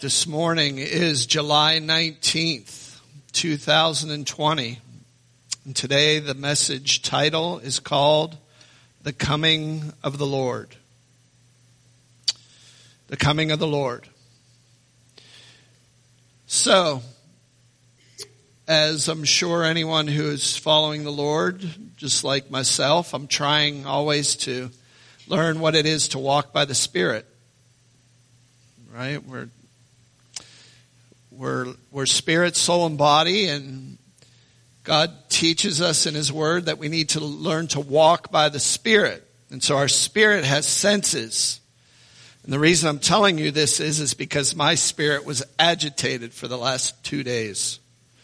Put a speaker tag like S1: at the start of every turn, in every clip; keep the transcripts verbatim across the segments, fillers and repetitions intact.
S1: this morning is July nineteenth, two thousand twenty. And today the message title is called The Coming of the Lord. The Coming of the Lord. So, as I'm sure anyone who is following the Lord, just like myself, I'm trying always to learn what it is to walk by the Spirit. Right? We're we're we're spirit, soul, and body, and God teaches us in His Word that we need to learn to walk by the Spirit. And so our spirit has senses. And the reason I'm telling you this is, is because my spirit was agitated for the last two days.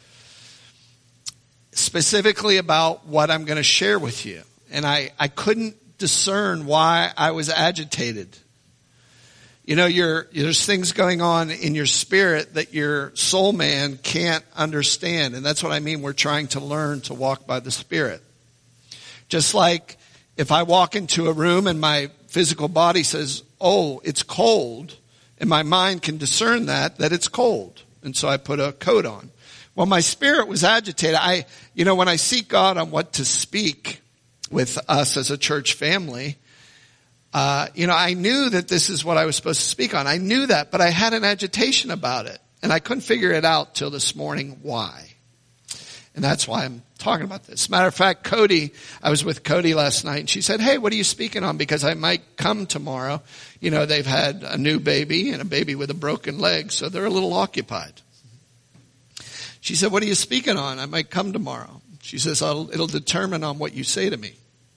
S1: Specifically about what I'm going to share with you. And I, I couldn't discern why I was agitated. You know, you're, there's things going on in your spirit that your soul man can't understand. And that's what I mean. We're trying to learn to walk by the Spirit. Just like if I walk into a room and my physical body says, oh, it's cold, and my mind can discern that, that it's cold. And so I put a coat on. Well, my spirit was agitated. I, you know, when I seek God on what to speak with us as a church family, Uh, you know, I knew that this is what I was supposed to speak on. I knew that, but I had an agitation about it. And I couldn't figure it out till this morning why. And that's why I'm talking about this. Matter of fact, Cody, I was with Cody last night, and she said, hey, what are you speaking on? Because I might come tomorrow. You know, they've had a new baby and a baby with a broken leg, so they're a little occupied. She said, what are you speaking on? I might come tomorrow. She says, I'll, it'll determine on what you say to me.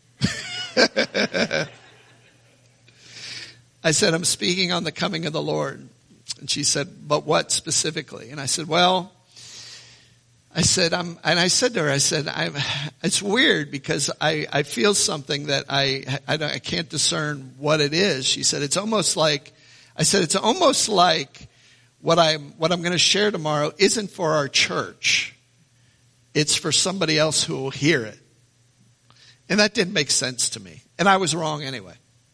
S1: I said, I'm speaking on the coming of the Lord. And she said, but what specifically? And I said, well, I said, I'm, and I said to her, I said, I'm, it's weird because I, I feel something that I, I, don't, I can't discern what it is. She said, it's almost like, I said, it's almost like what I'm, what I'm going to share tomorrow isn't for our church. It's for somebody else who will hear it. And that didn't make sense to me. And I was wrong anyway.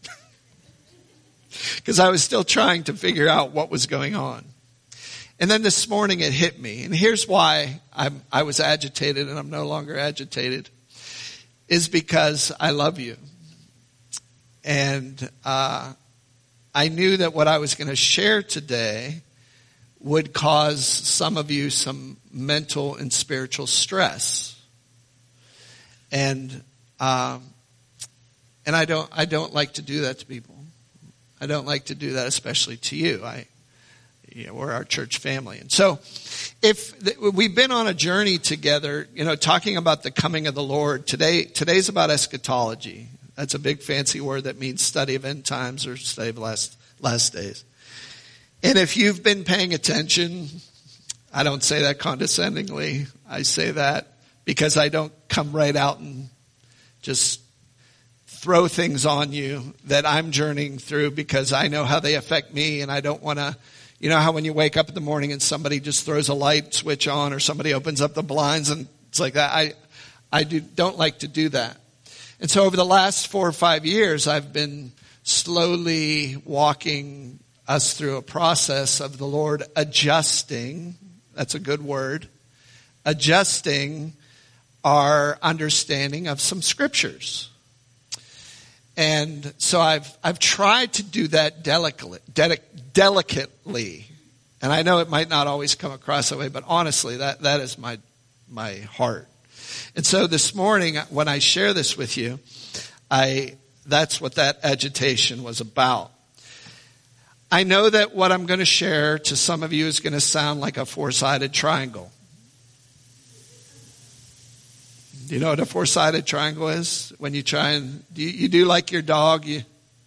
S1: Because I was still trying to figure out what was going on. And then this morning it hit me. And here's why I'm, I was agitated and I'm no longer agitated. Is because I love you. And uh, I knew that what I was going to share today would cause some of you some mental and spiritual stress. And um, and I don't I don't like to do that to people. I don't like to do that, especially to you. I, you know, we're our church family. And so if th- we've been on a journey together, you know, talking about the coming of the Lord. Today, today's about eschatology. That's a big fancy word that means study of end times or study of last, last days. And if you've been paying attention, I don't say that condescendingly. I say that because I don't come right out and just throw things on you that I'm journeying through because I know how they affect me, and I don't want to, you know how when you wake up in the morning and somebody just throws a light switch on or somebody opens up the blinds and it's like that. I, I do, don't like to do that. And so over the last four or five years, I've been slowly walking us through a process of the Lord adjusting. That's a good word. Adjusting our understanding of some scriptures. And so I've I've tried to do that delicately, delicately, and I know it might not always come across that way, but honestly, that that is my my heart. And so this morning, when I share this with you, I that's what that agitation was about. I know that what I'm going to share to some of you is going to sound like a four-sided triangle. Do you know what a four-sided triangle is? When you try and, do you, you do like your dog? You,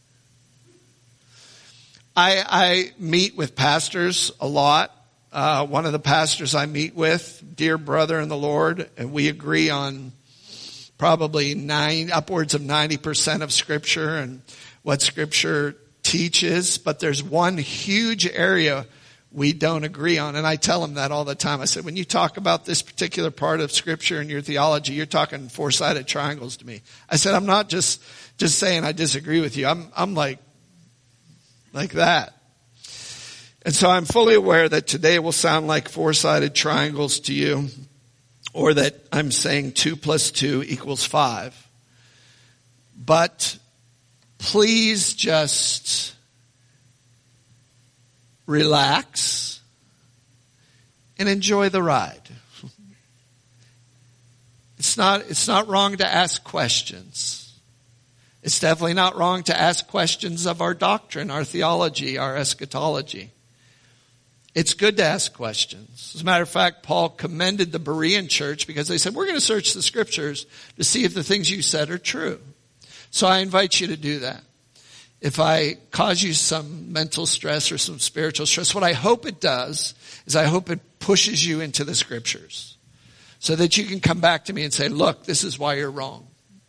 S1: I, I meet with pastors a lot. Uh, one of the pastors I meet with, dear brother in the Lord, and we agree on probably nine, upwards of ninety percent of Scripture and what Scripture teaches. But there's one huge area we don't agree on. And I tell them that all the time. I said, when you talk about this particular part of Scripture and your theology, you're talking four-sided triangles to me. I said, I'm not just, just saying I disagree with you. I'm, I'm like, like that. And so I'm fully aware that today will sound like four-sided triangles to you, or that I'm saying two plus two equals five. But please just relax and enjoy the ride. It's not, it's not wrong to ask questions. It's definitely not wrong to ask questions of our doctrine, our theology, our eschatology. It's good to ask questions. As a matter of fact, Paul commended the Berean church because they said, we're going to search the scriptures to see if the things you said are true. So I invite you to do that. If I cause you some mental stress or some spiritual stress, what I hope it does is I hope it pushes you into the scriptures so that you can come back to me and say, look, this is why you're wrong.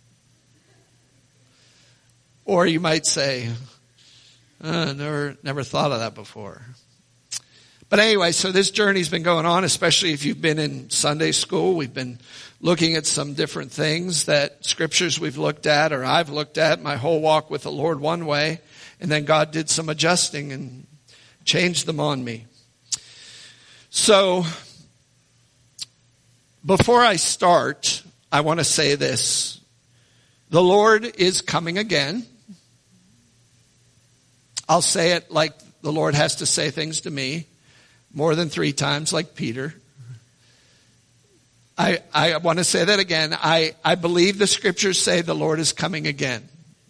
S1: Or you might say, uh, never, never thought of that before. But anyway, so this journey's been going on, especially if you've been in Sunday school. We've been looking at some different things that scriptures we've looked at, or I've looked at my whole walk with the Lord one way, and then God did some adjusting and changed them on me. So, before I start, I want to say this. The Lord is coming again. I'll say it like the Lord has to say things to me. More than three times, like Peter. I, I want to say that again. I, I believe the scriptures say the Lord is coming again.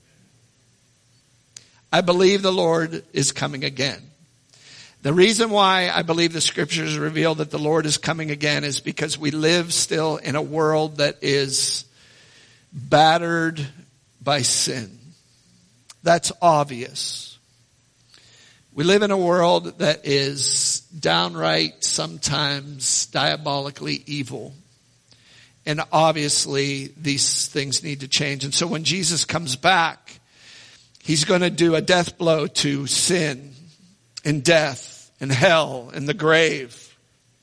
S1: I believe the Lord is coming again. The reason why I believe the scriptures reveal that the Lord is coming again is because we live still in a world that is battered by sin. That's obvious. We live in a world that is downright, sometimes diabolically evil. And obviously, these things need to change. And so when Jesus comes back, he's going to do a death blow to sin and death and hell and the grave.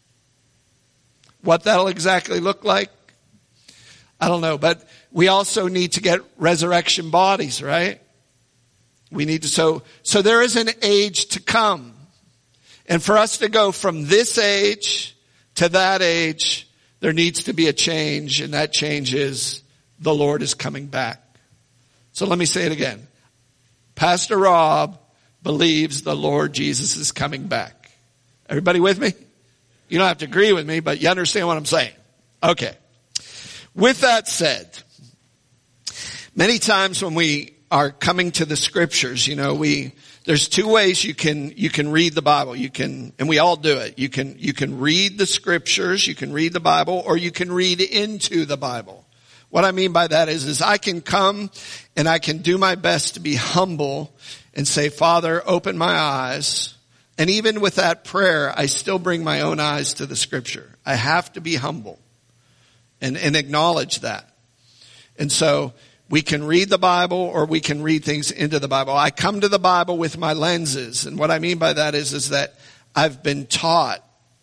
S1: What that'll exactly look like, I don't know. But we also need to get resurrection bodies, right? We need to, so, so there is an age to come. And for us to go from this age to that age, there needs to be a change, and that change is the Lord is coming back. So let me say it again. Pastor Rob believes the Lord Jesus is coming back. Everybody with me? You don't have to agree with me, but you understand what I'm saying. Okay. With that said, many times when we are coming to the scriptures, you know, we, there's two ways you can, you can read the Bible. You can, and we all do it. You can, you can read the scriptures, you can read the Bible, or you can read into the Bible. What I mean by that is, is I can come and I can do my best to be humble and say, Father, open my eyes. And even with that prayer, I still bring my own eyes to the scripture. I have to be humble and, and acknowledge that. And so, we can read the Bible or we can read things into the Bible. I come to the Bible with my lenses. And what I mean by that is, is that I've been taught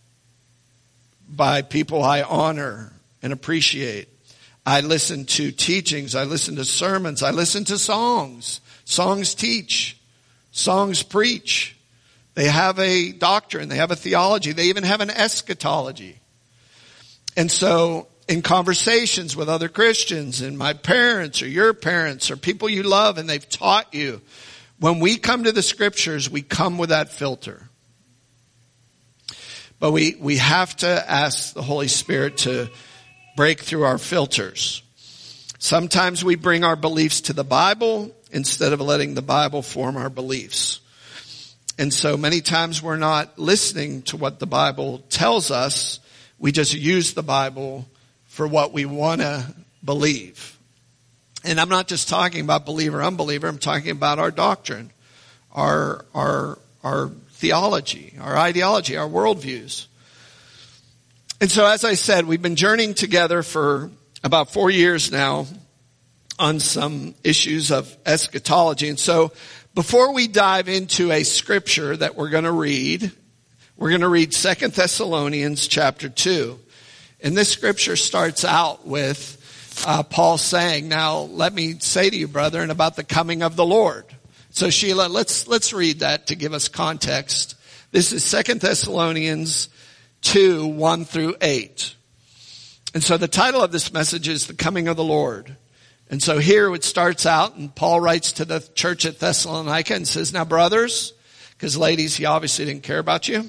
S1: by people I honor and appreciate. I listen to teachings. I listen to sermons. I listen to songs. Songs teach. Songs preach. They have a doctrine. They have a theology. They even have an eschatology. And so, in conversations with other Christians and my parents or your parents or people you love and they've taught you, when we come to the scriptures, we come with that filter. But we, we have to ask the Holy Spirit to break through our filters. Sometimes we bring our beliefs to the Bible instead of letting the Bible form our beliefs. And so many times we're not listening to what the Bible tells us. We just use the Bible for what we want to believe. And I'm not just talking about believer, unbeliever. I'm talking about our doctrine, our, our, our theology, our ideology, our worldviews. And so, as I said, we've been journeying together for about four years now on some issues of eschatology. And so, before we dive into a scripture that we're going to read, we're going to read Second Thessalonians chapter two. And this scripture starts out with uh, Paul saying, now let me say to you, brethren, about the coming of the Lord. So Sheila, let's let's read that to give us context This is Second Thessalonians two, one through eight. And so the title of this message is The Coming of the Lord. And so here it starts out, and Paul writes to the church at Thessalonica and says, now brothers, because ladies, he obviously didn't care about you.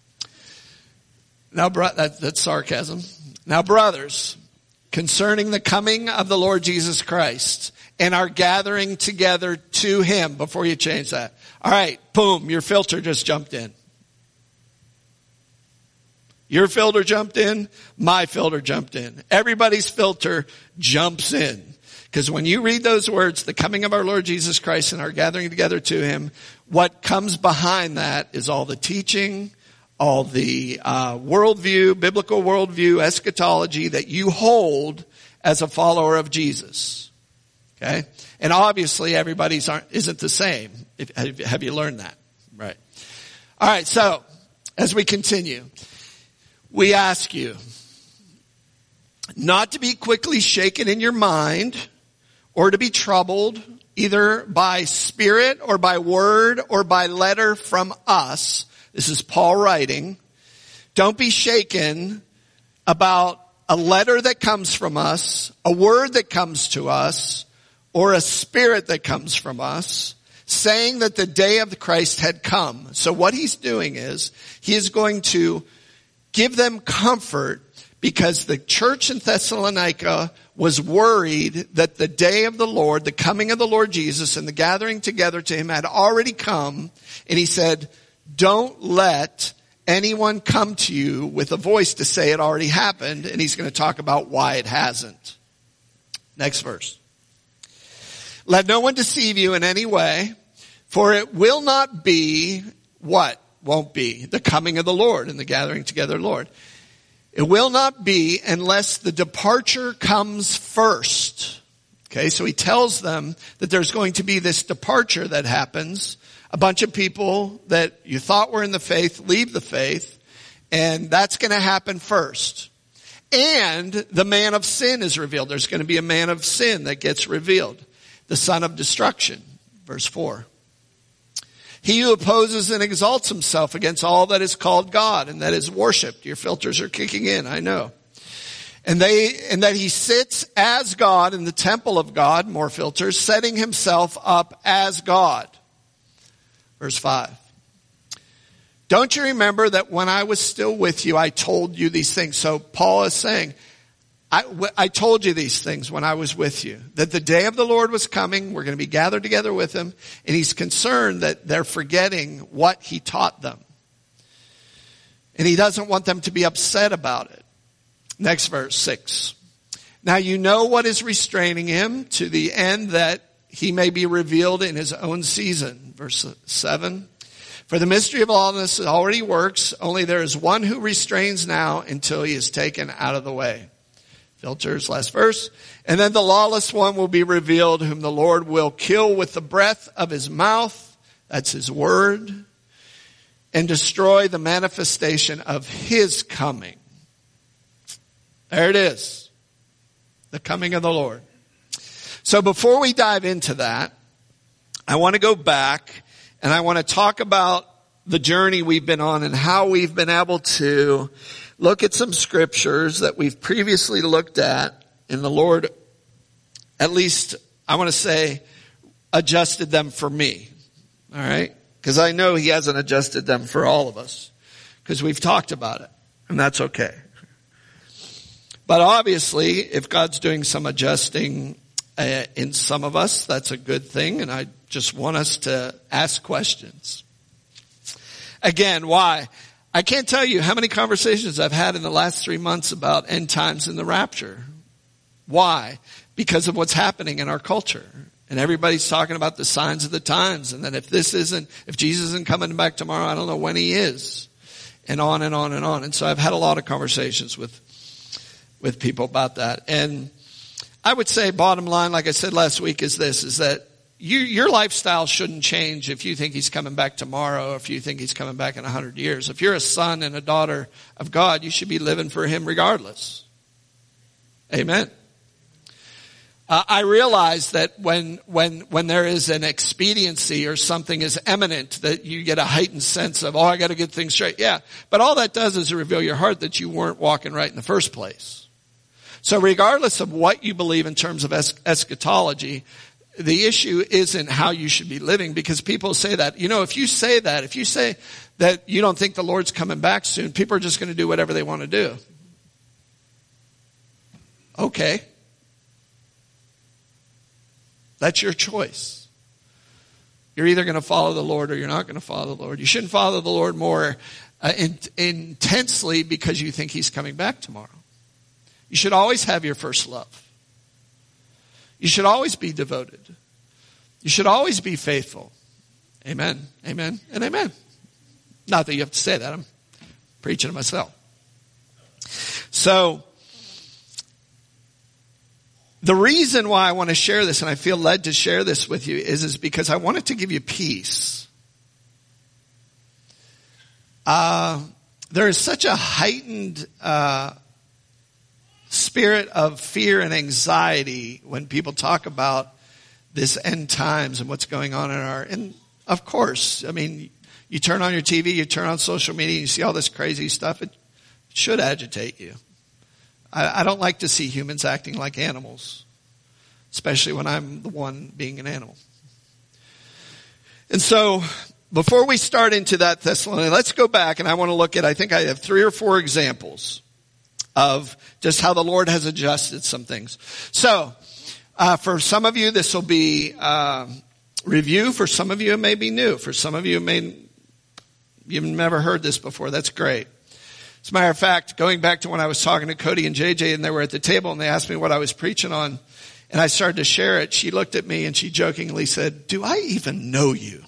S1: Now, bro- that, that's sarcasm. Now brothers, concerning the coming of the Lord Jesus Christ and our gathering together to him, before you change that. All right, boom, your filter just jumped in. Your filter jumped in, my filter jumped in. Everybody's filter jumps in. Because when you read those words, the coming of our Lord Jesus Christ and our gathering together to him, what comes behind that is all the teaching, all the uh, worldview, biblical worldview, eschatology that you hold as a follower of Jesus. Okay? And obviously everybody's aren't, isn't the same. If, have, have you learned that? Right. All right, so as we continue, we ask you not to be quickly shaken in your mind or to be troubled either by spirit or by word or by letter from us. This is Paul writing. Don't be shaken about a letter that comes from us, a word that comes to us, or a spirit that comes from us, saying that the day of the Christ had come. So what he's doing is he is going to give them comfort because the church in Thessalonica was worried that the day of the Lord, the coming of the Lord Jesus and the gathering together to him had already come. And he said, don't let anyone come to you with a voice to say it already happened. And he's going to talk about why it hasn't. Next verse. Let no one deceive you in any way, for it will not be what? Won't be the coming of the Lord and the gathering together of the Lord. It will not be unless the departure comes first. Okay, so he tells them that there's going to be this departure that happens. A bunch of people that you thought were in the faith leave the faith, and that's going to happen first. And the man of sin is revealed. There's going to be a man of sin that gets revealed. The son of destruction. Verse four. He who opposes and exalts himself against all that is called God and that is worshipped. Your filters are kicking in, I know. And they, and that he sits as God in the temple of God, more filters, setting himself up as God. Verse five. Don't you remember that when I was still with you, I told you these things? So Paul is saying, I, I told you these things when I was with you, that the day of the Lord was coming. We're going to be gathered together with him. And he's concerned that they're forgetting what he taught them. And he doesn't want them to be upset about it. Next verse, six. Now you know what is restraining him to the end that he may be revealed in his own season. Verse seven. For the mystery of lawlessness already works. Only there is one who restrains now until he is taken out of the way. Filters, last verse. And then the lawless one will be revealed, whom the Lord will kill with the breath of his mouth. That's his word. And destroy the manifestation of his coming. There it is. The coming of the Lord. So before we dive into that, I want to go back and I want to talk about the journey we've been on and how we've been able to look at some scriptures that we've previously looked at, and the Lord, at least, I want to say, adjusted them for me. All right? Because I know he hasn't adjusted them for all of us. Because we've talked about it. And that's okay. But obviously, if God's doing some adjusting uh, in some of us, that's a good thing. And I just want us to ask questions. Again, why? I can't tell you how many conversations I've had in the last three months about end times and the rapture. Why? Because of what's happening in our culture. And everybody's talking about the signs of the times. And that if this isn't, if Jesus isn't coming back tomorrow, I don't know when he is. And on and on and on. And so I've had a lot of conversations with, with people about that. And I would say bottom line, like I said last week, is this, is that You, your lifestyle shouldn't change if you think he's coming back tomorrow, or if you think he's coming back in a hundred years. If you're a son and a daughter of God, you should be living for him regardless. Amen. Uh, I realize that when, when, when there is an expediency or something is imminent, that you get a heightened sense of, oh, I got to get things straight. Yeah. But all that does is reveal your heart that you weren't walking right in the first place. So regardless of what you believe in terms of es- eschatology, the issue isn't how you should be living, because people say that. You know, if you say that, if you say that you don't think the Lord's coming back soon, people are just going to do whatever they want to do. Okay. That's your choice. You're either going to follow the Lord or you're not going to follow the Lord. You shouldn't follow the Lord more uh, in, intensely because you think he's coming back tomorrow. You should always have your first love. You should always be devoted. You should always be faithful. Amen, amen, and amen. Not that you have to say that. I'm preaching to myself. So, the reason why I want to share this, and I feel led to share this with you, is, is because I wanted to give you peace. Uh, there is such a heightened uh, spirit of fear and anxiety when people talk about this end times and what's going on in our, and of course, I mean, you turn on your T V, you turn on social media, you see all this crazy stuff, it should agitate you. I, I don't like to see humans acting like animals, especially when I'm the one being an animal. And so, before we start into that Thessalonians, let's go back, and I want to look at, I think I have three or four examples of just how the Lord has adjusted some things. So, uh, for some of you, this will be uh, review. For some of you, it may be new. For some of you, it may, you've never heard this before. That's great. As a matter of fact, going back to when I was talking to Cody and J J, and they were at the table, and they asked me what I was preaching on, and I started to share it, she looked at me and she jokingly said, "Do I even know you?"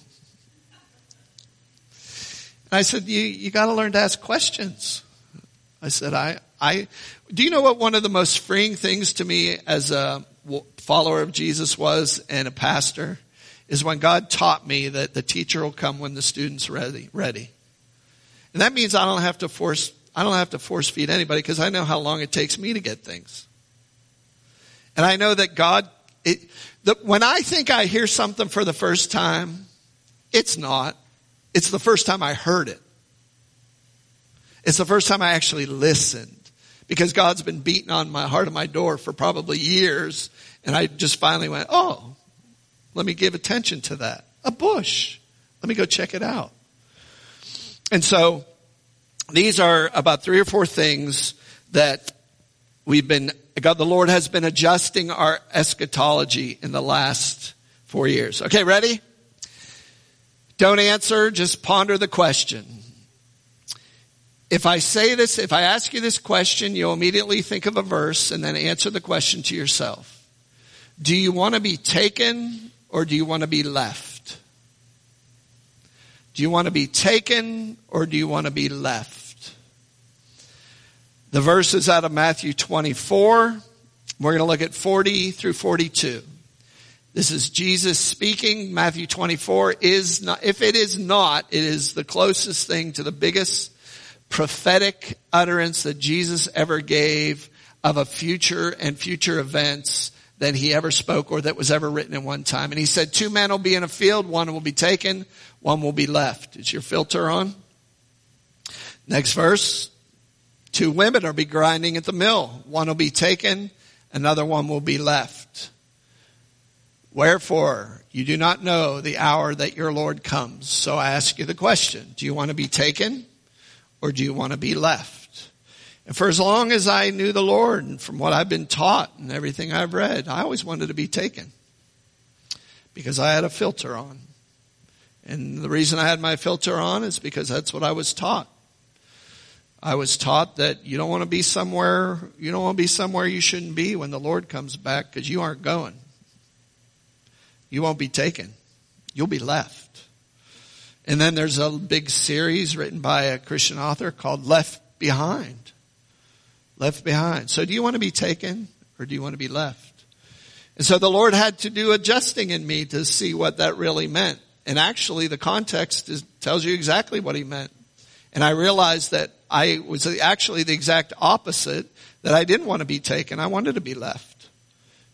S1: And I said, you, you got to learn to ask questions. I said, I, I, do you know what one of the most freeing things to me as a follower of Jesus was, and a pastor, is when God taught me that the teacher will come when the student's ready, ready. And that means I don't have to force, I don't have to force feed anybody, because I know how long it takes me to get things. And I know that God, it, the, when I think I hear something for the first time, it's not. It's the first time I heard it. It's the first time I actually listened, because God's been beating on my heart and my door for probably years. And I just finally went, oh, let me give attention to that. A bush. Let me go check it out. And so these are about three or four things that we've been, God the Lord has been adjusting our eschatology in the last four years. Okay, ready? Don't answer, just ponder the question. If I say this, if I ask you this question, you'll immediately think of a verse and then answer the question to yourself. Do you want to be taken, or do you want to be left? Do you want to be taken, or do you want to be left? The verse is out of Matthew twenty-four. We're going to look at forty through forty-two. This is Jesus speaking. Matthew twenty-four is not, if it is not, it is the closest thing to the biggest prophetic utterance that Jesus ever gave of a future and future events that he ever spoke, or that was ever written in one time. And he said, two men will be in a field, one will be taken, one will be left. Is your filter on? Next verse. Two women will be grinding at the mill. One will be taken, another one will be left. Wherefore, you do not know the hour that your Lord comes. So I ask you the question, do you want to be taken, or do you want to be left? And for as long as I knew the Lord, and from what I've been taught and everything I've read, I always wanted to be taken, because I had a filter on. And the reason I had my filter on is because that's what I was taught. I was taught that you don't want to be somewhere, you don't want to be somewhere you shouldn't be when the Lord comes back, because you aren't going. You won't be taken. You'll be left. And then there's a big series written by a Christian author called Left Behind. Left behind. So do you want to be taken, or do you want to be left? And so the Lord had to do adjusting in me to see what that really meant. And actually the context is, tells you exactly what he meant. And I realized that I was actually the exact opposite, that I didn't want to be taken. I wanted to be left.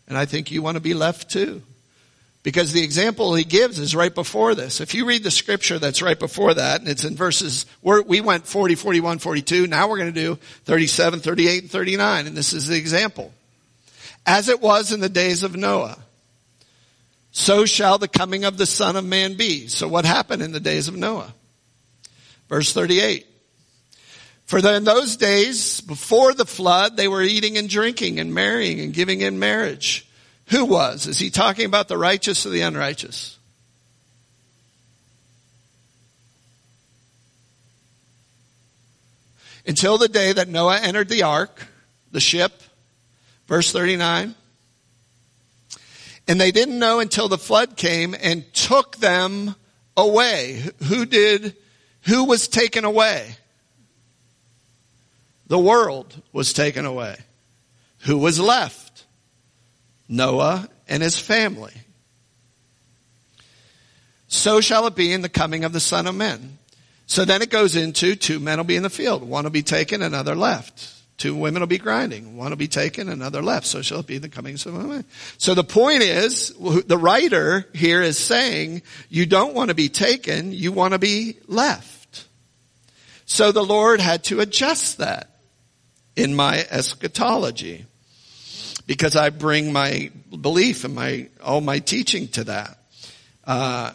S1: And I think you want to be left too. Because the example he gives is right before this. If you read the scripture that's right before that, and it's in verses, we're, we went forty, forty-one, forty-two. Now we're going to do thirty-seven, thirty-eight, and thirty-nine. And this is the example. As it was in the days of Noah, so shall the coming of the Son of Man be. So what happened in the days of Noah? Verse thirty-eight. For in those days, before the flood, they were eating and drinking and marrying and giving in marriage. Who was? Is he talking about the righteous or the unrighteous? Until the day that Noah entered the ark, the ship, verse thirty-nine. And they didn't know until the flood came and took them away. Who did, who was taken away? The world was taken away. Who was left? Noah and his family. So shall it be in the coming of the Son of Man. So then it goes into two men will be in the field. One will be taken, another left. Two women will be grinding. One will be taken, another left. So shall it be in the coming of the Son of Man. So the point is, the writer here is saying, you don't want to be taken, you want to be left. So the Lord had to adjust that in my eschatology, because I bring my belief and my all my teaching to that, uh,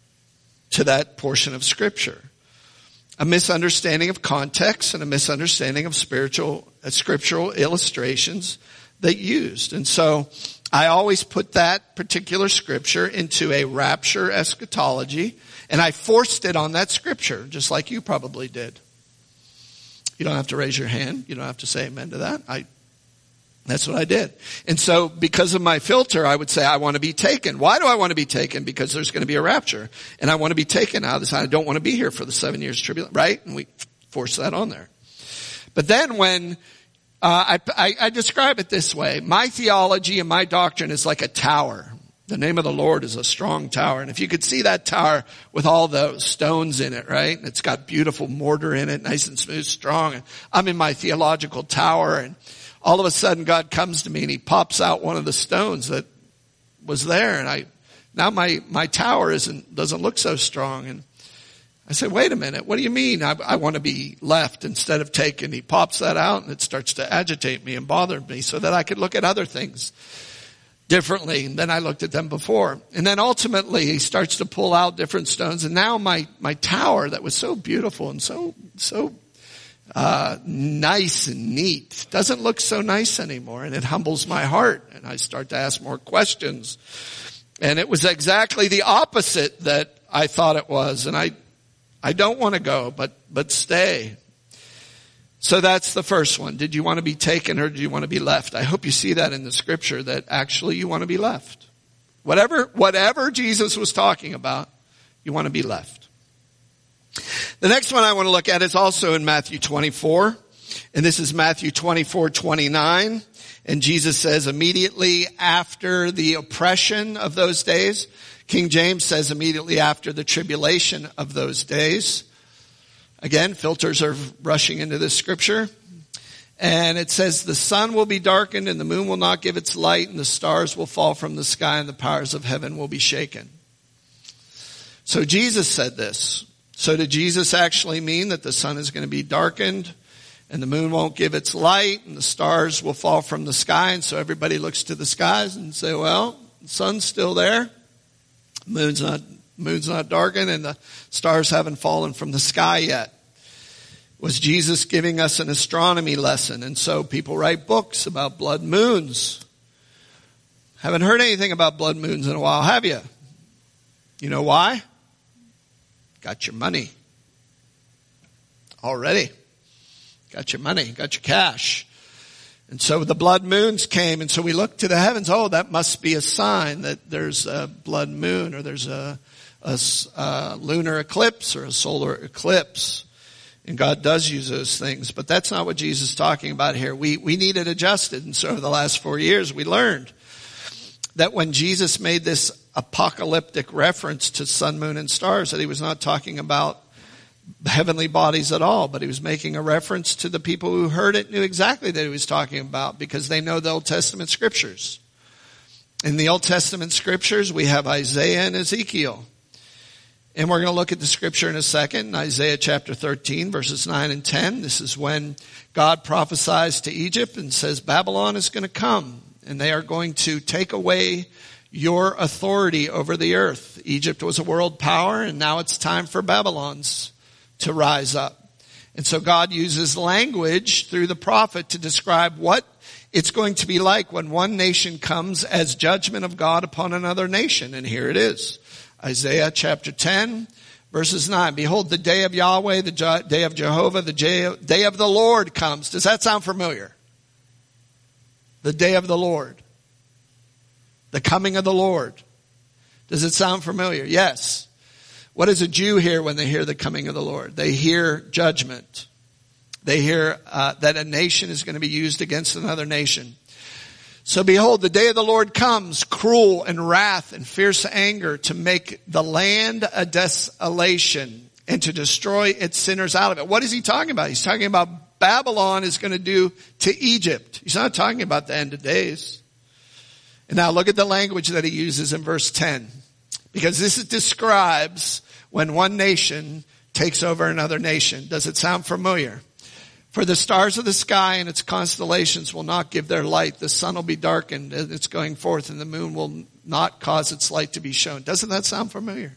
S1: to that portion of Scripture. A misunderstanding of context and a misunderstanding of spiritual, uh, scriptural illustrations that used. And so I always put that particular Scripture into a rapture eschatology, and I forced it on that Scripture, just like you probably did. You don't have to raise your hand. You don't have to say amen to that. I, that's what I did. And so because of my filter, I would say I want to be taken. Why do I want to be taken? Because there's going to be a rapture. And I want to be taken out of this. I don't want to be here for the seven years tribulation, right? And we force that on there. But then when, uh, I, I, I describe it this way. My theology and my doctrine is like a tower. The name of the Lord is a strong tower. And if you could see that tower with all those stones in it, right? It's got beautiful mortar in it, nice and smooth, strong. And I'm in my theological tower, and all of a sudden God comes to me and he pops out one of the stones that was there. And I, now my, my tower isn't, doesn't look so strong. And I said, wait a minute, what do you mean? I, I want to be left instead of taken. He pops that out and it starts to agitate me and bother me so that I could look at other things differently than I looked at them before. And then ultimately he starts to pull out different stones. And now my, my tower that was so beautiful and so, so, uh, nice and neat doesn't look so nice anymore. And it humbles my heart. And I start to ask more questions. And it was exactly the opposite that I thought it was. And I, I don't want to go, but, but stay. So that's the first one. Did you want to be taken or do you want to be left? I hope you see that in the Scripture, that actually you want to be left. Whatever, whatever Jesus was talking about, you want to be left. The next one I want to look at is also in Matthew twenty-four. And this is Matthew twenty-four, twenty-nine. And Jesus says immediately after the oppression of those days. King James says immediately after the tribulation of those days. Again, filters are rushing into this scripture. And it says, the sun will be darkened and the moon will not give its light and the stars will fall from the sky and the powers of heaven will be shaken. So Jesus said this. So did Jesus actually mean that the sun is going to be darkened and the moon won't give its light and the stars will fall from the sky? And so everybody looks to the skies and say, well, the sun's still there. Moon's not Moon's not darkened and the stars haven't fallen from the sky yet. Was Jesus giving us an astronomy lesson? And so people write books about blood moons. Haven't heard anything about blood moons in a while, have you? You know why? Got your money. Already. Got your money, got your cash. And so the blood moons came, and so we looked to the heavens. Oh, that must be a sign that there's a blood moon or there's a a, a lunar eclipse or a solar eclipse. And God does use those things, but that's not what Jesus is talking about here. We, we need it adjusted. And so over the last four years, we learned that when Jesus made this apocalyptic reference to sun, moon, and stars, that he was not talking about heavenly bodies at all, but he was making a reference to the people who heard it knew exactly that he was talking about because they know the Old Testament scriptures. In the Old Testament scriptures, we have Isaiah and Ezekiel. And we're going to look at the scripture in a second. In Isaiah chapter thirteen, verses nine and ten. This is when God prophesies to Egypt and says, Babylon is going to come, and they are going to take away your authority over the earth. Egypt was a world power, and now it's time for Babylon's to rise up. And so God uses language through the prophet to describe what it's going to be like when one nation comes as judgment of God upon another nation. And here it is. Isaiah chapter ten, verses nine. Behold, the day of Yahweh, the Je- day of Jehovah, the day day of the Lord comes. Does that sound familiar? The day of the Lord. The coming of the Lord. Does it sound familiar? Yes. What does a Jew hear when they hear the coming of the Lord? They hear judgment. They hear uh, that a nation is going to be used against another nation. So behold, the day of the Lord comes, cruel and wrath and fierce anger, to make the land a desolation and to destroy its sinners out of it. What is he talking about? He's talking about Babylon is going to do to Egypt. He's not talking about the end of days. And now look at the language that he uses in verse ten. Because this describes when one nation takes over another nation. Does it sound familiar? For the stars of the sky and its constellations will not give their light. The sun will be darkened and it's going forth, and the moon will not cause its light to be shown. Doesn't that sound familiar?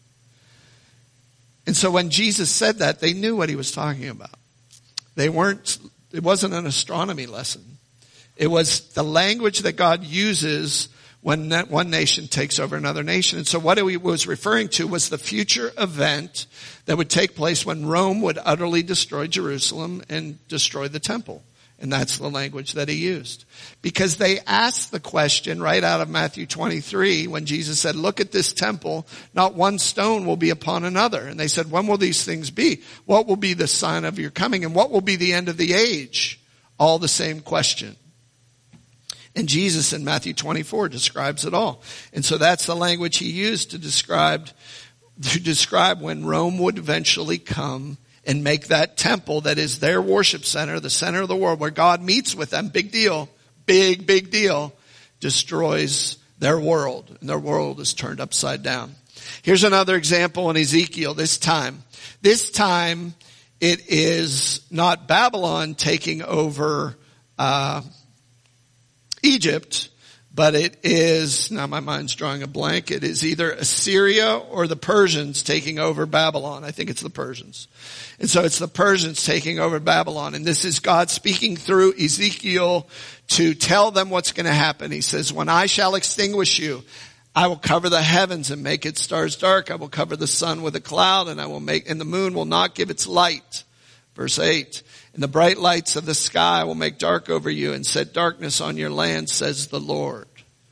S1: And so when Jesus said that, they knew what he was talking about. They weren't, it wasn't an astronomy lesson. It was the language that God uses when that one nation takes over another nation. And so what he was referring to was the future event that would take place when Rome would utterly destroy Jerusalem and destroy the temple. And that's the language that he used. Because they asked the question right out of Matthew twenty-three when Jesus said, look at this temple, not one stone will be upon another. And they said, when will these things be? What will be the sign of your coming? And what will be the end of the age? All the same question. And Jesus in Matthew twenty-four describes it all. And so that's the language he used to describe, to describe when Rome would eventually come and make that temple that is their worship center, the center of the world, where God meets with them. Big deal. Big, big deal. Destroys their world. And their world is turned upside down. Here's another example in Ezekiel this time. This time it is not Babylon taking over uh Egypt, but it is, now my mind's drawing a blank, it is either Assyria or the Persians taking over Babylon. I think it's the Persians. And so it's the Persians taking over Babylon. And this is God speaking through Ezekiel to tell them what's going to happen. He says, when I shall extinguish you, I will cover the heavens and make its stars dark. I will cover the sun with a cloud, and I will make, and the moon will not give its light. Verse eight. And the bright lights of the sky will make dark over you and set darkness on your land, says the Lord.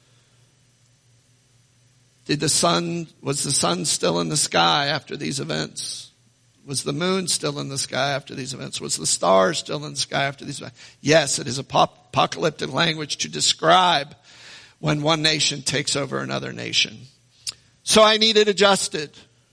S1: Did the sun, was the sun still in the sky after these events? Was the moon still in the sky after these events? Was the stars still in the sky after these events? Yes, it is apocalyptic language to describe when one nation takes over another nation. So I needed adjusted.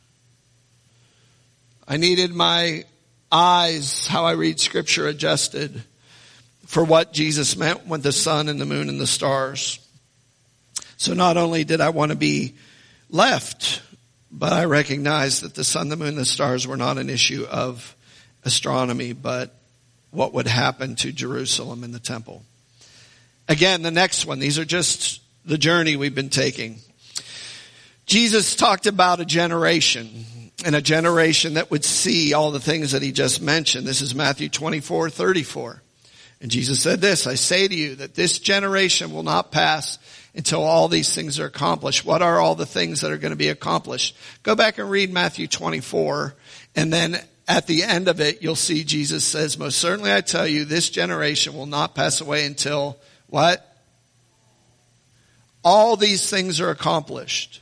S1: I needed my eyes, how I read scripture, adjusted for what Jesus meant with the sun and the moon and the stars. So not only did I want to be left, but I recognized that the sun, the moon, and the stars were not an issue of astronomy, but what would happen to Jerusalem and the temple. Again, the next one, these are just the journey we've been taking. Jesus talked about a generation. And a generation that would see all the things that he just mentioned. This is Matthew twenty-four thirty-four. And Jesus said this, I say to you that this generation will not pass until all these things are accomplished. What are all the things that are going to be accomplished? Go back and read Matthew twenty-four. And then at the end of it, you'll see Jesus says, most certainly I tell you, this generation will not pass away until what? All these things are accomplished.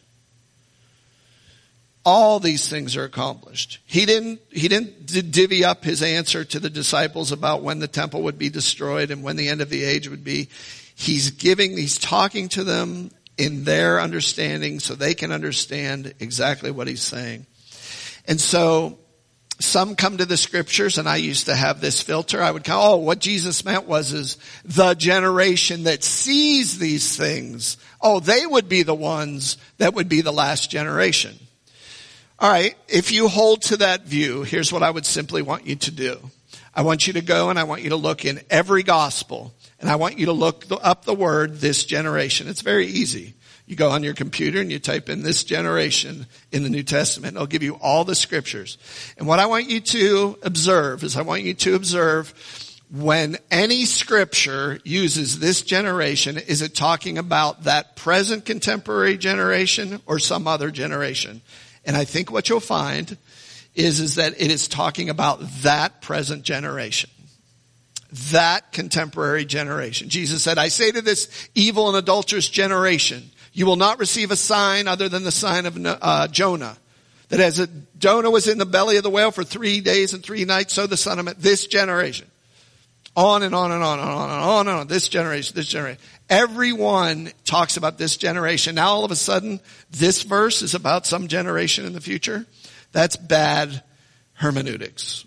S1: All these things are accomplished. He didn't, he didn't divvy up his answer to the disciples about when the temple would be destroyed and when the end of the age would be. He's giving, he's talking to them in their understanding so they can understand exactly what he's saying. And so some come to the scriptures, and I used to have this filter. I would go, oh, what Jesus meant was is the generation that sees these things. Oh, they would be the ones that would be the last generation. All right, if you hold to that view, here's what I would simply want you to do. I want you to go and I want you to look in every gospel, and I want you to look up the word this generation. It's very easy. You go on your computer and you type in this generation in the New Testament. It'll give you all the scriptures. And what I want you to observe is I want you to observe when any scripture uses this generation, is it talking about that present contemporary generation or some other generation? And I think what you'll find is, is that it is talking about that present generation. That contemporary generation. Jesus said, I say to this evil and adulterous generation, you will not receive a sign other than the sign of uh, Jonah. That as a, Jonah was in the belly of the whale for three days and three nights, so the Son of Man, this generation. On and on and on and on and on and on. This generation, this generation. Everyone talks about this generation. Now all of a sudden, this verse is about some generation in the future. That's bad hermeneutics.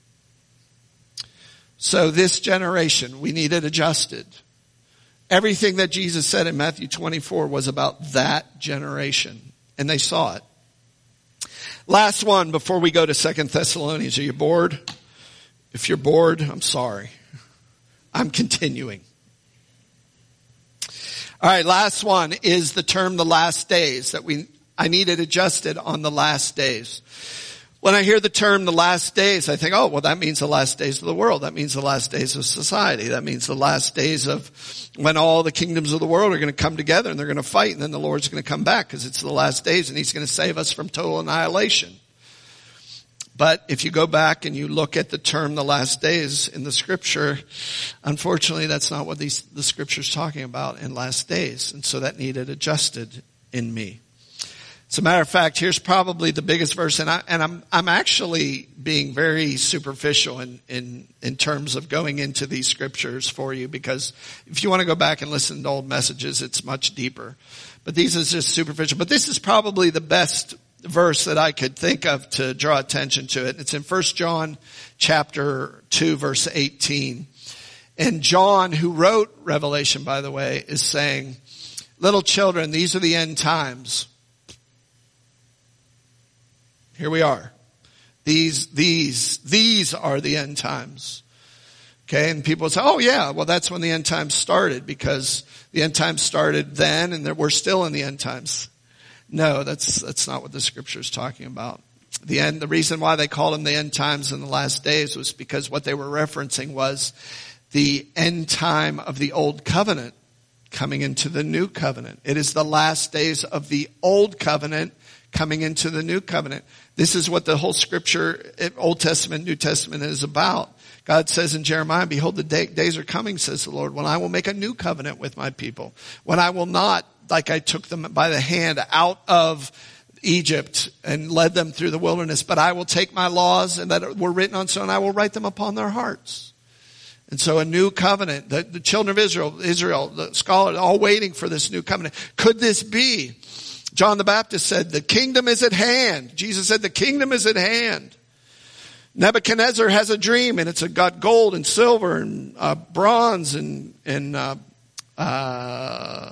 S1: So this generation, we need it adjusted. Everything that Jesus said in Matthew twenty-four was about that generation. And they saw it. Last one before we go to Second Thessalonians. Are you bored? If you're bored, I'm sorry. I'm continuing. All right, last one is the term the last days that we I need it adjusted on the last days. When I hear the term the last days, I think, oh, well, that means the last days of the world. That means the last days of society. That means the last days of when all the kingdoms of the world are going to come together and they're going to fight, and then the Lord's going to come back because it's the last days and he's going to save us from total annihilation. But if you go back and you look at the term the last days in the scripture, unfortunately that's not what these, the scripture's talking about in last days. And so that needed adjusted in me. As a matter of fact, here's probably the biggest verse, and, I, and I'm I'm actually being very superficial in, in in terms of going into these scriptures for you, because if you want to go back and listen to old messages, it's much deeper. But these is just superficial. But this is probably the best verse that I could think of to draw attention to it. It's in First John chapter two, verse eighteen. And John, who wrote Revelation, by the way, is saying, little children, these are the end times. Here we are. These, these, these are the end times. Okay, and people say, oh yeah, well that's when the end times started, because the end times started then and we're still in the end times. No, that's, that's not what the scripture is talking about. The end, the reason why they called them the end times in the last days was because what they were referencing was the end time of the old covenant coming into the new covenant. It is the last days of the old covenant coming into the new covenant. This is what the whole scripture, Old Testament, New Testament is about. God says in Jeremiah, behold, the day, days are coming, says the Lord, when I will make a new covenant with my people. When I will not, like I took them by the hand out of Egypt and led them through the wilderness, but I will take my laws and that were written on stone, and I will write them upon their hearts. And so a new covenant, the, the children of Israel, Israel, the scholars, all waiting for this new covenant. Could this be? John the Baptist said, the kingdom is at hand. Jesus said, the kingdom is at hand. Nebuchadnezzar has a dream, and it's got gold and silver and uh, bronze and, and uh, uh,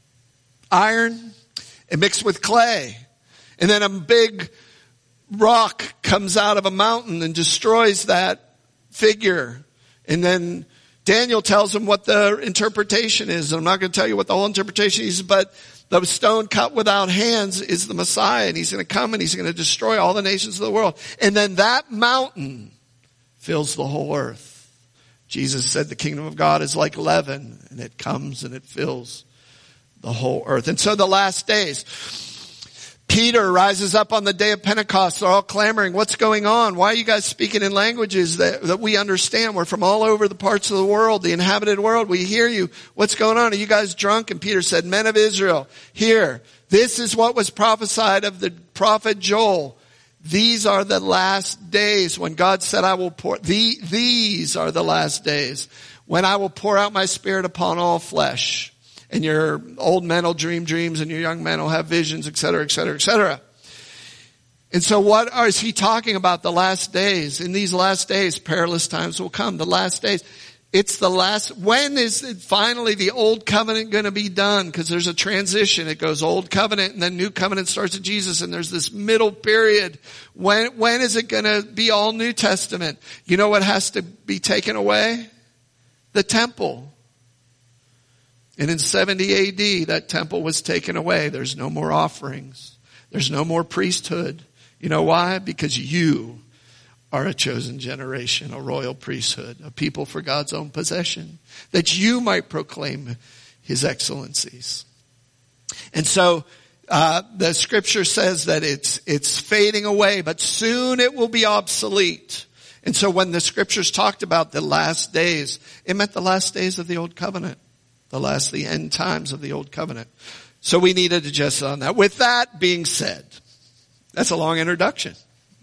S1: iron and mixed with clay. And then a big rock comes out of a mountain and destroys that figure. And then Daniel tells him what the interpretation is. I'm not going to tell you what the whole interpretation is, but the stone cut without hands is the Messiah, and he's going to come and he's going to destroy all the nations of the world. And then that mountain fills the whole earth. Jesus said the kingdom of God is like leaven, and it comes and it fills the whole earth. And so the last days, Peter rises up on the day of Pentecost. They're all clamoring, what's going on? Why are you guys speaking in languages that, that we understand? We're from all over the parts of the world, the inhabited world. We hear you. What's going on? Are you guys drunk? And Peter said, men of Israel, hear, this is what was prophesied of the prophet Joel. These are the last days when God said, I will pour, the, these are the last days when I will pour out my spirit upon all flesh. And your old men will dream dreams and your young men will have visions, et cetera, et cetera, et cetera. And so what is he talking about? The last days. In these last days, perilous times will come. The last days. It's the last, when is it finally the old covenant going to be done? Because there's a transition. It goes old covenant and then new covenant starts with Jesus, and there's this middle period. When, when is it going to be all New Testament? You know what has to be taken away? The temple. And in seventy A D, that temple was taken away. There's no more offerings. There's no more priesthood. You know why? Because you are a chosen generation, a royal priesthood, a people for God's own possession, that you might proclaim his excellencies. And so uh the scripture says that it's it's fading away, but soon it will be obsolete. And so when the scriptures talked about the last days, it meant the last days of the old covenant, the last, the end times of the old covenant. So we needed to adjust on that. With that being said, that's a long introduction.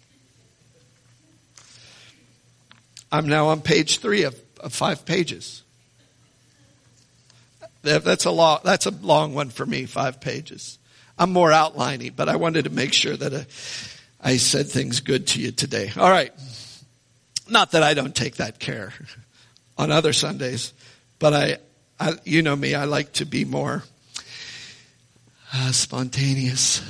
S1: I'm now on page three of, of five pages. That's a long, that's a long one for me, five pages. I'm more outliney, but I wanted to make sure that I, I said things good to you today. All right. Not that I don't take that care on other Sundays, but I, I you know me, I like to be more uh, spontaneous.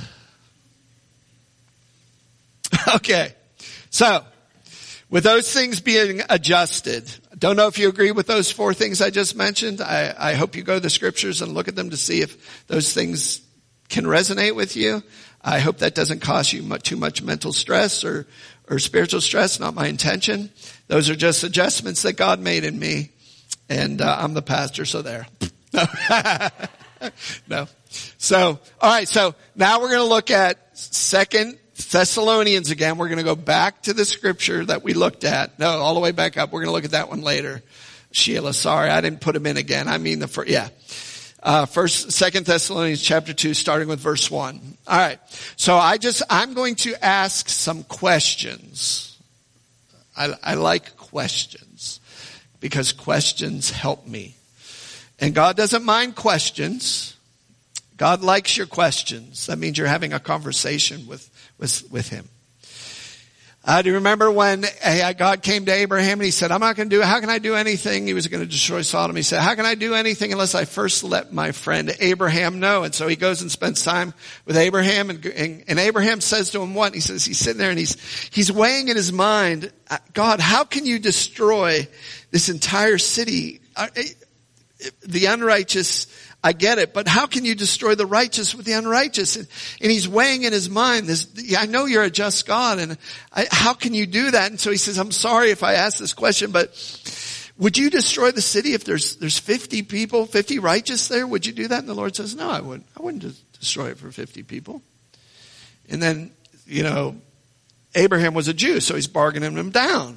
S1: Okay. So, with those things being adjusted, don't know if you agree with those four things I just mentioned. I, I hope you go to the scriptures and look at them to see if those things can resonate with you. I hope that doesn't cause you much, too much mental stress or, or spiritual stress. Not my intention. Those are just adjustments that God made in me. And uh, I'm the pastor, so there. No. No. So, all right. So now we're going to look at Second Thessalonians again. We're going to go back to the scripture that we looked at. No, all the way back up. We're going to look at that one later. Sheila, sorry, I didn't put them in again. I mean the first, yeah. Uh, first, Second Thessalonians chapter two, starting with verse one. All right. So I just, I'm going to ask some questions. I, I like questions because questions help me. And God doesn't mind questions. God likes your questions. That means you're having a conversation with with, with him. Uh, do you remember when uh, God came to Abraham and he said, I'm not going to do, how can I do anything? He was going to destroy Sodom. He said, how can I do anything unless I first let my friend Abraham know? And so he goes and spends time with Abraham, and, and, and Abraham says to him what? He says, he's sitting there and he's, he's weighing in his mind, God, how can you destroy this entire city? Uh, the unrighteous, I get it, but how can you destroy the righteous with the unrighteous? And, and he's weighing in his mind this, I know you're a just God, and I, how can you do that? And so he says, I'm sorry if I ask this question, but would you destroy the city if there's, there's fifty people, fifty righteous there? Would you do that? And the Lord says, no, I wouldn't. I wouldn't destroy it for fifty people. And then, you know, Abraham was a Jew, so he's bargaining him down.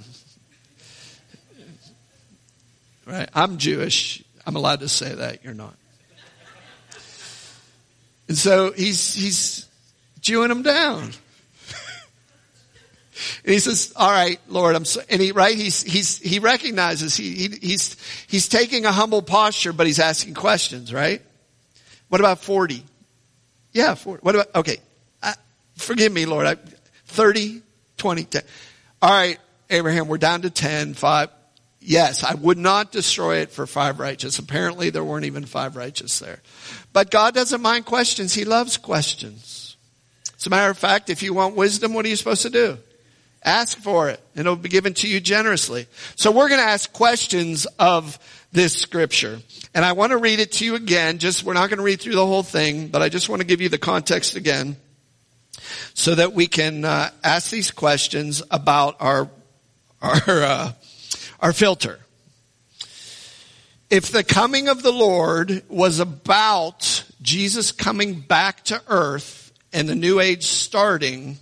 S1: Right? I'm Jewish. I'm allowed to say that. You're not. And so he's, he's Jewing him down. And he says, all right, Lord, I'm so, and he, right, he's, he's, he recognizes he, he, he's, he's taking a humble posture, but he's asking questions, right? What about forty? Yeah, forty. What about, okay. I, forgive me, Lord. I, thirty, twenty, ten. All right, Abraham, we're down to ten, five. Yes, I would not destroy it for five righteous. Apparently there weren't even five righteous there. But God doesn't mind questions. He loves questions. As a matter of fact, if you want wisdom, what are you supposed to do? Ask for it, and it'll be given to you generously. So we're going to ask questions of this scripture. And I want to read it to you again. Just, we're not going to read through the whole thing, but I just want to give you the context again so that we can uh, ask these questions about our, our, uh, our filter. If the coming of the Lord was about Jesus coming back to earth and the new age starting,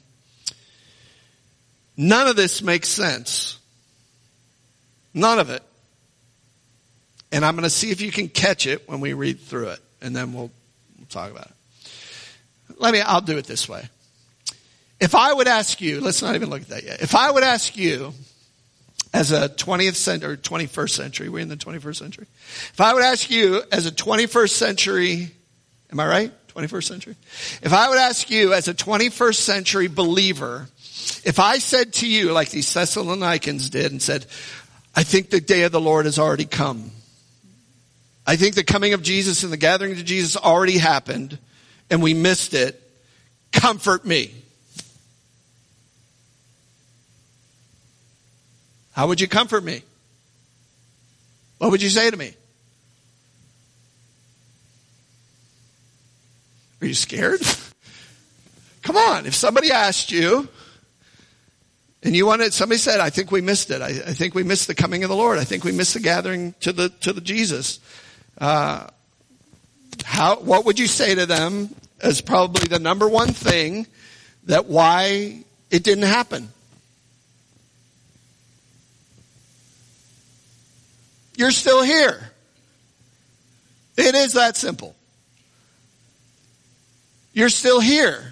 S1: none of this makes sense. None of it. And I'm going to see if you can catch it when we read through it, and then we'll, we'll talk about it. Let me, I'll do it this way. If I would ask you, let's not even look at that yet. If I would ask you, as a twentieth century, or twenty-first century, we're in the twenty-first century. If I would ask you as a twenty-first century, am I right? twenty-first century? If I would ask you as a twenty-first century believer, if I said to you like these Thessalonians did and said, I think the day of the Lord has already come. I think the coming of Jesus and the gathering to Jesus already happened and we missed it. Comfort me. How would you comfort me? What would you say to me? Are you scared? Come on, if somebody asked you, and you wanted, somebody said, I think we missed it. I, I think we missed the coming of the Lord. I think we missed the gathering to the, to the Jesus. Uh, how, what would you say to them as probably the number one thing that why it didn't happen? You're still here. It is that simple. You're still here.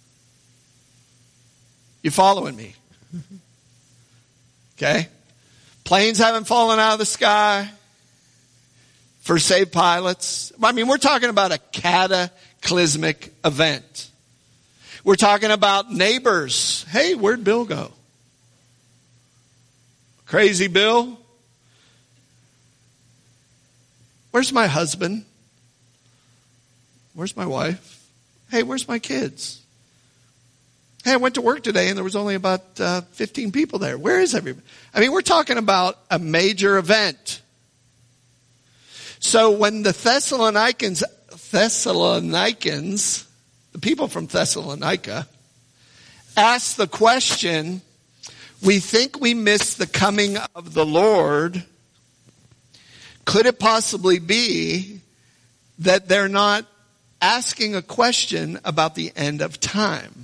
S1: You following me? Okay? Planes haven't fallen out of the sky for saved pilots. I mean, we're talking about a cataclysmic event. We're talking about neighbors. Hey, where'd Bill go? Crazy Bill? Where's my husband? Where's my wife? Hey, where's my kids? Hey, I went to work today and there was only about uh, fifteen people there. Where is everybody? I mean, we're talking about a major event. So when the Thessalonians, Thessalonians, the people from Thessalonica, asked the question, we think we missed the coming of the Lord. Could it possibly be that they're not asking a question about the end of time?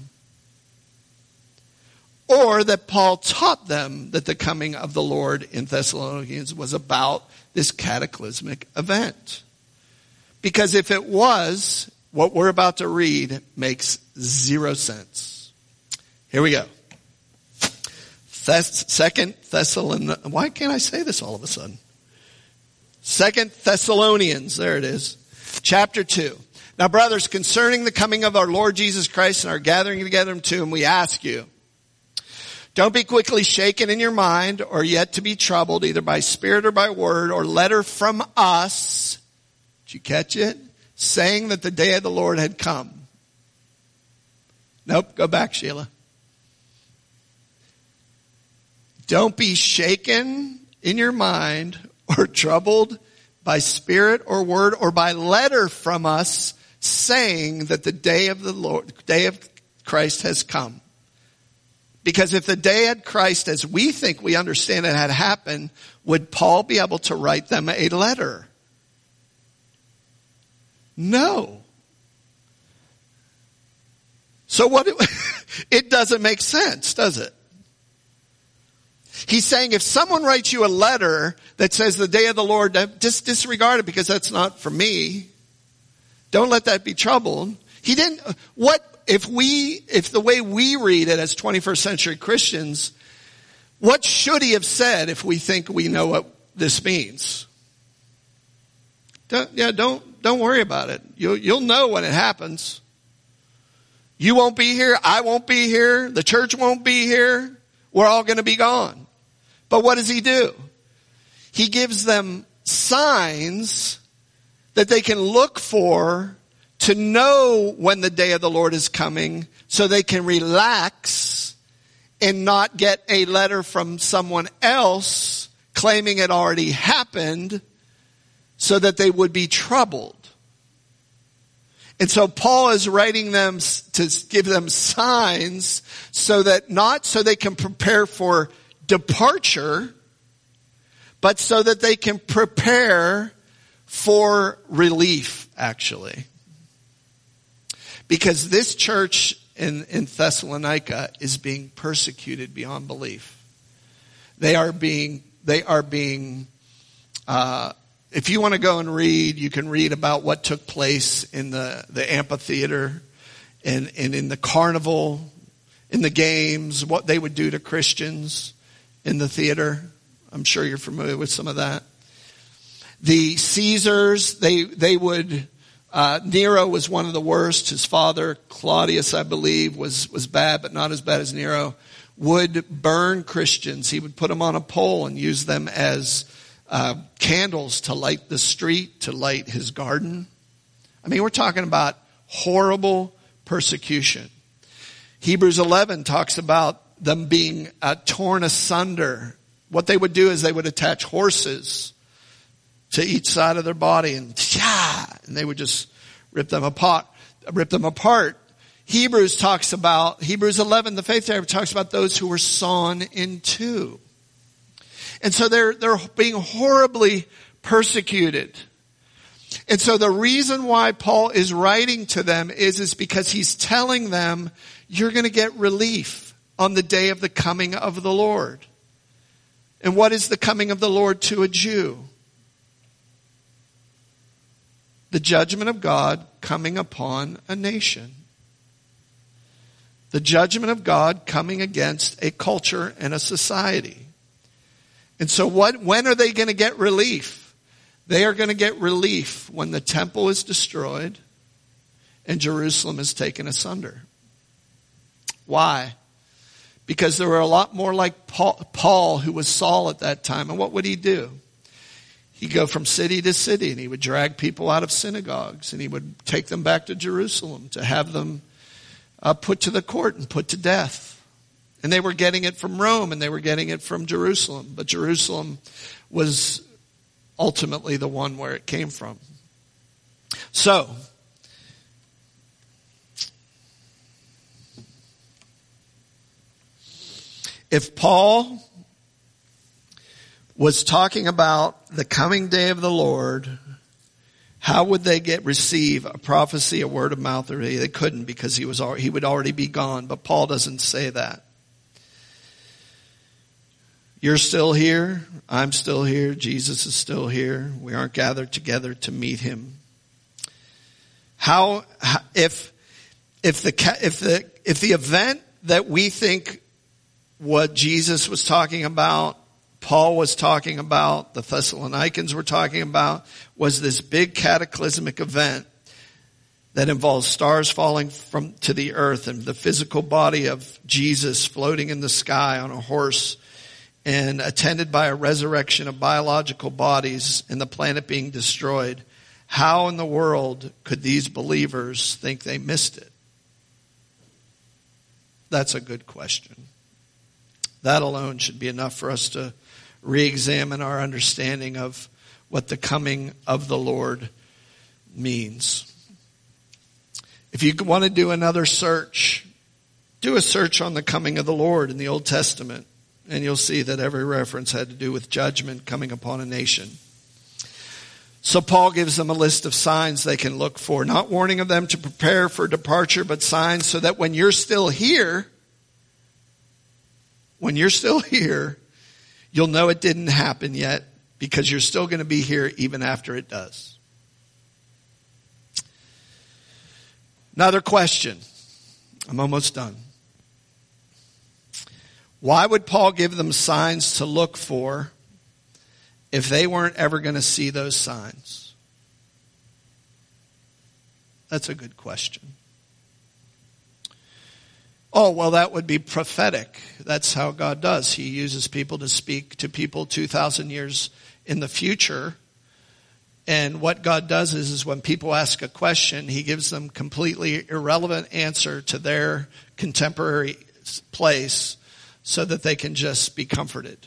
S1: Or that Paul taught them that the coming of the Lord in Thessalonians was about this cataclysmic event. Because if it was, what we're about to read makes zero sense. Here we go. Thess- Second Thessalonians. Why can't I say this all of a sudden? Second Thessalonians. There it is. Chapter two. Now, brothers, concerning the coming of our Lord Jesus Christ and our gathering together to him, we ask you, don't be quickly shaken in your mind or yet to be troubled either by spirit or by word or letter from us. Did you catch it? Saying that the day of the Lord had come. Nope, go back, Sheila. Don't be shaken in your mind or troubled by spirit or word or by letter from us saying that the day of the Lord, day of Christ has come. Because if the day of Christ, as we think we understand it, had happened, would Paul be able to write them a letter? No. So what? It, it doesn't make sense, does it? He's saying if someone writes you a letter that says the day of the Lord, just disregard it because that's not for me. Don't let that be troubled. He didn't, what, if we, if the way we read it as twenty-first century Christians, what should he have said if we think we know what this means? Don't, yeah, don't, don't worry about it. You'll, you'll know when it happens. You won't be here. I won't be here. The church won't be here. We're all going to be gone. But what does he do? He gives them signs that they can look for to know when the day of the Lord is coming so they can relax and not get a letter from someone else claiming it already happened so that they would be troubled. And so Paul is writing them to give them signs so that not so they can prepare for departure, but so that they can prepare for relief, actually. Because this church in, in Thessalonica is being persecuted beyond belief. They are being, they are being, uh, if you want to go and read, you can read about what took place in the, the amphitheater and, and in the carnival, in the games, what they would do to Christians in the theater. I'm sure you're familiar with some of that. The Caesars, they, they would Uh, Nero was one of the worst. His father, Claudius, I believe, was, was bad, but not as bad as Nero. Would burn Christians. He would put them on a pole and use them as uh, candles to light the street, to light his garden. I mean, we're talking about horrible persecution. Hebrews eleven talks about them being uh, torn asunder. What they would do is they would attach horses to each side of their body and and they would just rip them apart. Rip them apart. Hebrews talks about, Hebrews eleven, the faith narrative talks about those who were sawn in two. And so they're, they're being horribly persecuted. And so the reason why Paul is writing to them is, is because he's telling them, you're going to get relief on the day of the coming of the Lord. And what is the coming of the Lord to a Jew? The judgment of God coming upon a nation. The judgment of God coming against a culture and a society. And so what, when are they going to get relief? They are going to get relief when the temple is destroyed and Jerusalem is taken asunder. Why? Because there were a lot more like Paul, Paul, who was Saul at that time. And what would he do? He'd go from city to city and he would drag people out of synagogues and he would take them back to Jerusalem to have them uh, put to the court and put to death. And they were getting it from Rome and they were getting it from Jerusalem. But Jerusalem was ultimately the one where it came from. So, if Paul was talking about the coming day of the Lord, how would they get receive a prophecy, a word of mouth? Or they couldn't, because he was he would already be gone. But Paul doesn't say that. You're still here. I'm still here. Jesus is still here. We aren't gathered together to meet him. How if if the if the if the event that we think what Jesus was talking about, Paul was talking about, the Thessalonians were talking about, was this big cataclysmic event that involves stars falling from to the earth and the physical body of Jesus floating in the sky on a horse and attended by a resurrection of biological bodies and the planet being destroyed. How in the world could these believers think they missed it? That's a good question. That alone should be enough for us to re-examine our understanding of what the coming of the Lord means. If you want to do another search, do a search on the coming of the Lord in the Old Testament, and you'll see that every reference had to do with judgment coming upon a nation. So Paul gives them a list of signs they can look for, not warning of them to prepare for departure, but signs so that when you're still here, when you're still here, you'll know it didn't happen yet, because you're still going to be here even after it does. Another question. I'm almost done. Why would Paul give them signs to look for if they weren't ever going to see those signs? That's a good question. Oh, well, that would be prophetic. That's how God does. He uses people to speak to people two thousand years in the future. And what God does is, is when people ask a question, he gives them completely irrelevant answer to their contemporary place so that they can just be comforted.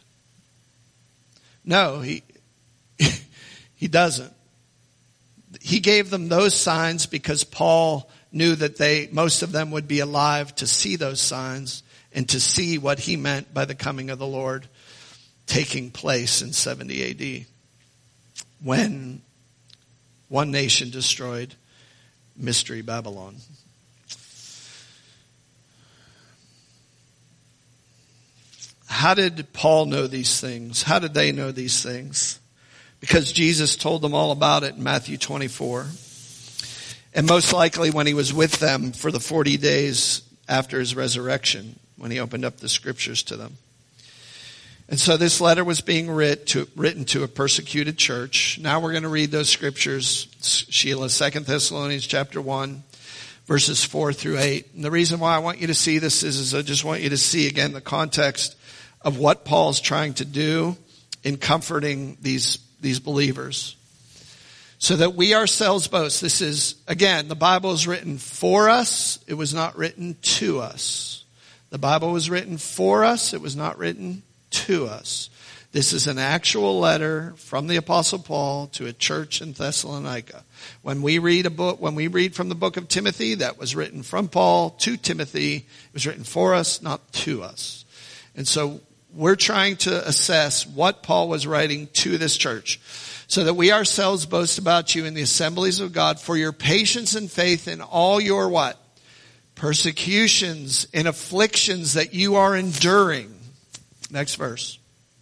S1: No, he, he doesn't. He gave them those signs because Paul knew that they, most of them would be alive to see those signs and to see what he meant by the coming of the Lord taking place in seventy A D when one nation destroyed Mystery Babylon. How did Paul know these things? How did they know these things? Because Jesus told them all about it in Matthew twenty-four. And most likely when he was with them for the forty days after his resurrection, when he opened up the scriptures to them. And so this letter was being writ to, written to a persecuted church. Now we're going to read those scriptures, Sheila, Second Thessalonians chapter one, verses four through eight. And the reason why I want you to see this is, is I just want you to see again the context of what Paul's trying to do in comforting these, these believers. So that we ourselves boast. This is, again, the Bible is written for us. It was not written to us. The Bible was written for us. It was not written to us. This is an actual letter from the Apostle Paul to a church in Thessalonica. When we read a book, when we read from the book of Timothy, that was written from Paul to Timothy. It was written for us, not to us. And so we're trying to assess what Paul was writing to this church, so that we ourselves boast about you in the assemblies of God for your patience and faith in all your what? Persecutions and afflictions that you are enduring. Next verse.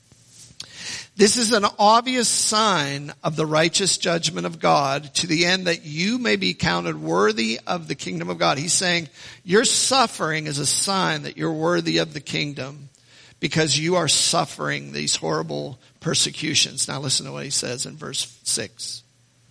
S1: This is an obvious sign of the righteous judgment of God, to the end that you may be counted worthy of the kingdom of God. He's saying your suffering is a sign that you're worthy of the kingdom, because you are suffering these horrible persecutions. Now listen to what he says in verse six.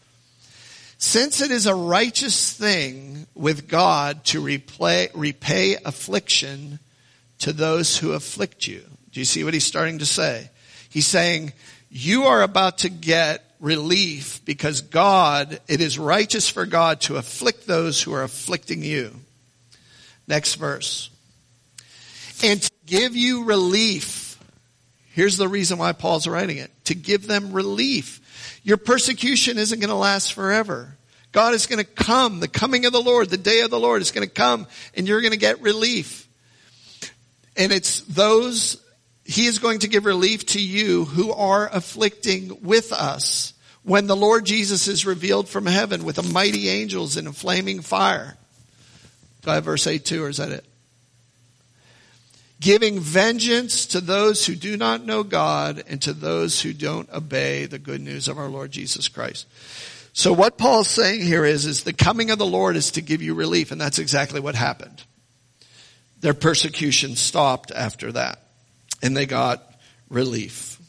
S1: Since it is a righteous thing with God to repay, repay affliction to those who afflict you. Do you see what he's starting to say? He's saying, you are about to get relief because God, it is righteous for God to afflict those who are afflicting you. Next verse. And to give you relief. Here's the reason why Paul's writing it. To give them relief. Your persecution isn't going to last forever. God is going to come. The coming of the Lord, the day of the Lord is going to come, and you're going to get relief. And it's those, he is going to give relief to you who are afflicting with us when the Lord Jesus is revealed from heaven with the mighty angels in a flaming fire. Do I have verse eight too, or is that it? Giving vengeance to those who do not know God and to those who don't obey the good news of our Lord Jesus Christ. So what Paul's saying here is, is the coming of the Lord is to give you relief, and that's exactly what happened. Their persecution stopped after that, and they got relief.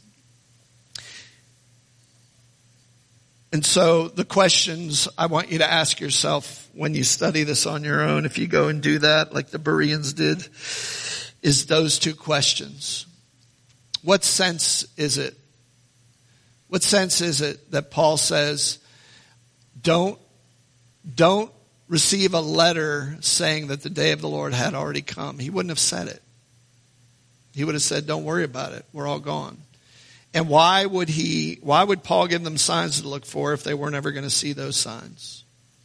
S1: And so the questions I want you to ask yourself when you study this on your own, if you go and do that like the Bereans did, is those two questions. What sense is it? What sense is it that Paul says, don't, don't receive a letter saying that the day of the Lord had already come? He wouldn't have said it. He would have said, don't worry about it. We're all gone. And why would he, why would Paul give them signs to look for if they were never going to see those signs?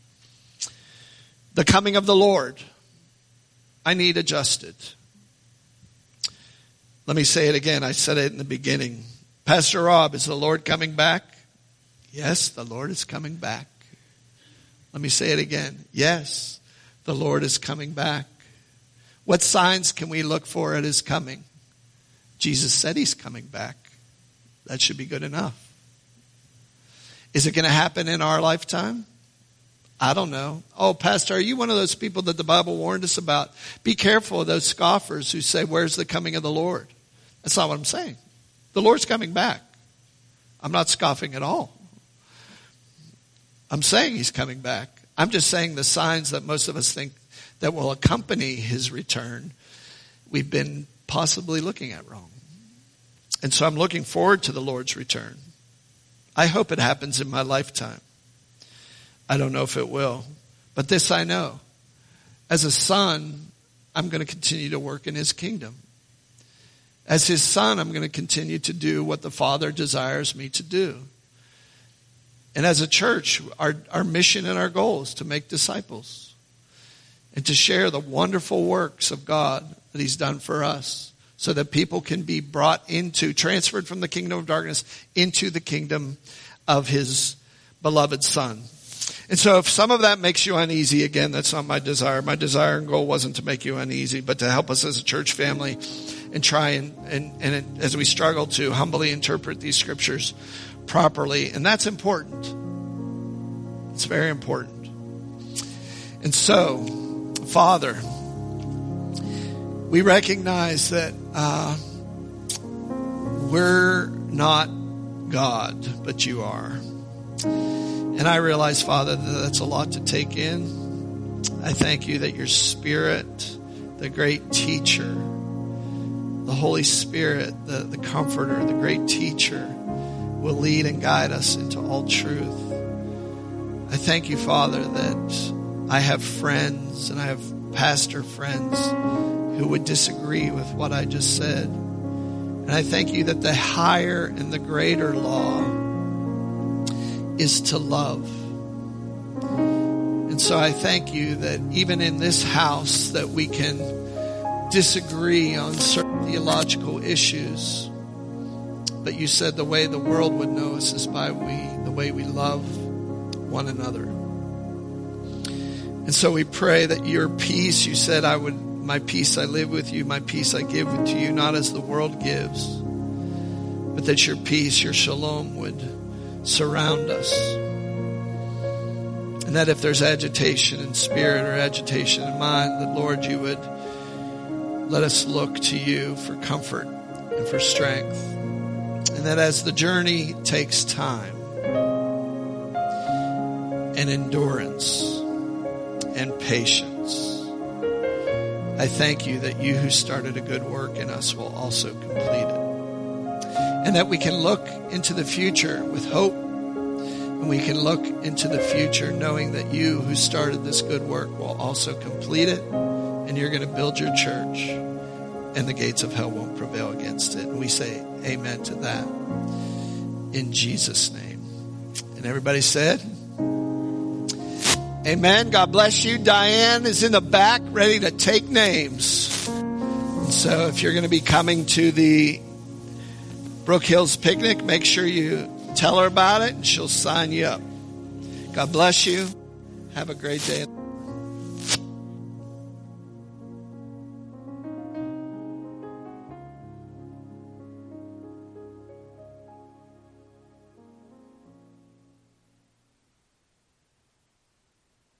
S1: The coming of the Lord. I need adjusted. Let me say it again. I said it in the beginning. Pastor Rob, is the Lord coming back? Yes, the Lord is coming back. Let me say it again. Yes, the Lord is coming back. What signs can we look for at his coming? Jesus said he's coming back. That should be good enough. Is it going to happen in our lifetime? I don't know. Oh, Pastor, are you one of those people that the Bible warned us about? Be careful of those scoffers who say, where's the coming of the Lord? That's not what I'm saying. The Lord's coming back. I'm not scoffing at all. I'm saying he's coming back. I'm just saying the signs that most of us think that will accompany his return, we've been possibly looking at wrong. And so I'm looking forward to the Lord's return. I hope it happens in my lifetime. I don't know if it will. But this I know. As a son, I'm going to continue to work in his kingdom. As his son, I'm going to continue to do what the Father desires me to do. And as a church, our, our mission and our goal is to make disciples and to share the wonderful works of God that he's done for us so that people can be brought into, transferred from the kingdom of darkness into the kingdom of his beloved Son. And so if some of that makes you uneasy, again, that's not my desire. My desire and goal wasn't to make you uneasy, but to help us as a church family and try and, and, and it, as we struggle to humbly interpret these scriptures properly. And that's important. It's very important. And so, Father, we recognize that uh, we're not God, but you are. And I realize, Father, that that's a lot to take in. I thank you that your Spirit, the great teacher, the Holy Spirit, the, the comforter, the great teacher, will lead and guide us into all truth. I thank you, Father, that I have friends and I have pastor friends who would disagree with what I just said. And I thank you that the higher and the greater law is to love. And so I thank you that even in this house that we can disagree on certain theological issues, but you said the way the world would know us is by we the way we love one another. And so we pray that your peace, you said, I would, my peace I live with you, my peace I give to you, not as the world gives, but that your peace, your shalom would surround us. And that if there's agitation in spirit or agitation in mind, that Lord, you would let us look to you for comfort and for strength. And that as the journey takes time and endurance and patience, I thank you that you who started a good work in us will also complete it. And that we can look into the future with hope. And we can look into the future knowing that you who started this good work will also complete it. And you're going to build your church. And the gates of hell won't prevail against it. And we say amen to that. In Jesus' name. And everybody said, amen. God bless you. Diane is in the back ready to take names. And so if you're going to be coming to the Brook Hills picnic, make sure you tell her about it and she'll sign you up. God bless you. Have a great day.